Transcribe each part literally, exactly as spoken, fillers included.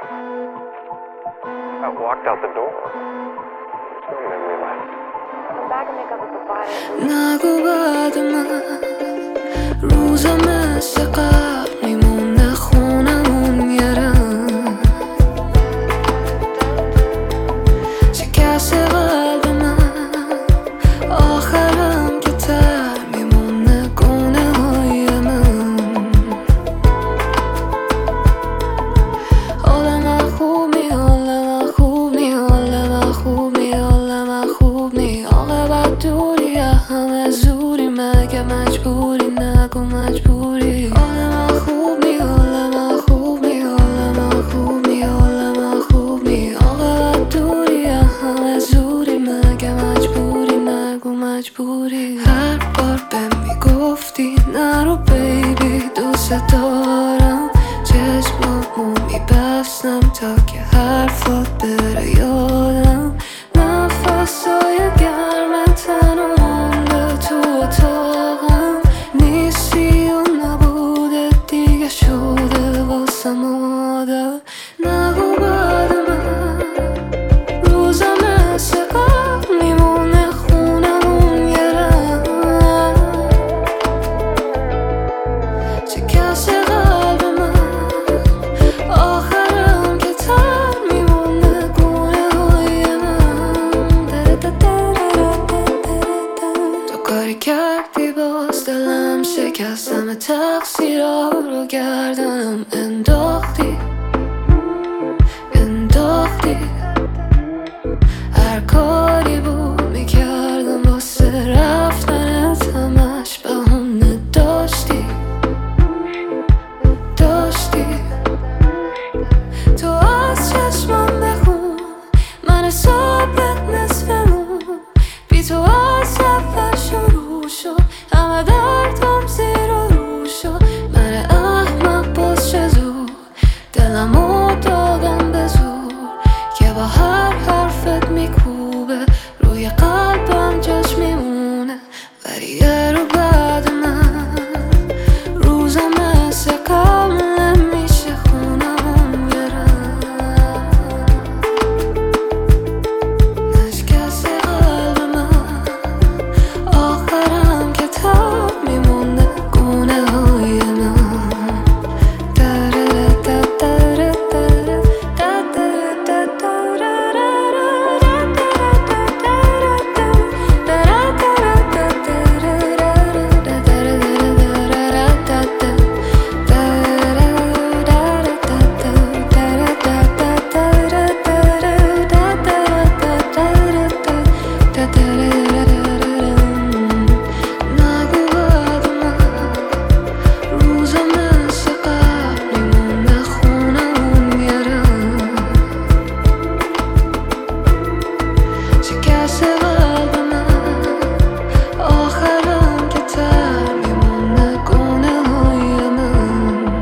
I walked out the door. There's no memory left. Come back and make up with the body. نگو بعد من روزا مثل قبل میمونه خونمون یرم شکست قلب من آخرم که تر میمونه گونه های من حال من خوب نی حال من خوب نی حال من خوب نی حال من خوب نی عاقبت دوری همه زوری مگه مجبوری نگو مجبوری حال من خوب نی حال من خوب نی حال من خوب نی حال من خوب نی عاقبت دوری همه زوری مگه مجبوری نگو مجبوری هر بار بهم میگفتی نرو بیبی دوست دارم چشمامو میبستم تا که حرفات بره یادم نفسای گرم تنم به تو اتاقم نیستی و نبوده دیگه شده واسم عادت نگو بعد من روزا مثل قبل میمونه خونمون یرم شکست قلب من آخرم که تر میمونه گونه های من تو کاری کردی باز دلم شکستم تقصیرها رو گردنم انداختی انداختی هر کاری بود میکردم واسه رفتنت همش بهونه داشتی داشتی تو از چشمم بخون من حسابت نصفمون بی تو از سفر شروع شد همه دردم زیر و رو شد من احمق باز چه زود دلمو دادم به زور که با هر حرفت میکوبه روی قلبم جاش میمونه ولی یه رو بعد من روزا مثل قبل نمیشه خونم برم نشکست قلب من آخرم که تر میمونه گونه های من نگو بعد من روزا مثل قبل میمونه خونمون یرم شکست قلب من آخرم که تر میمونه گونه های من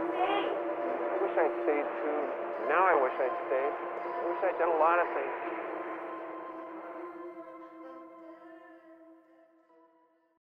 I wish I'd stayed too. Now I wish I'd stayed. I wish I'd done a lot of things.